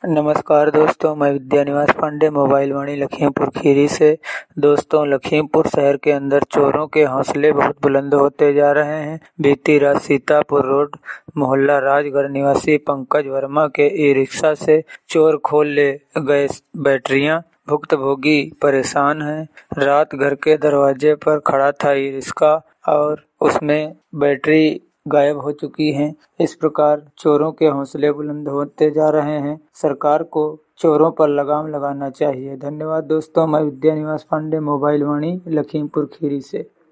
नमस्कार दोस्तों, मैं विद्यानिवास पांडे मोबाइल वाणी लखीमपुर खीरी से। दोस्तों, लखीमपुर शहर के अंदर चोरों के हौसले बहुत बुलंद होते जा रहे हैं। बीती रात सीतापुर रोड मोहल्ला राजगढ़ निवासी पंकज वर्मा के ई रिक्शा से चोर खोल ले गए बैटरियां। भुक्तभोगी परेशान हैं। रात घर के दरवाजे पर खड़ा था ई रिक्शा और उसमें बैटरी गायब हो चुकी हैं। इस प्रकार चोरों के हौसले बुलंद होते जा रहे हैं। सरकार को चोरों पर लगाम लगाना चाहिए। धन्यवाद दोस्तों, मैं विद्यानिवास पांडे मोबाइल वाणी लखीमपुर खीरी से।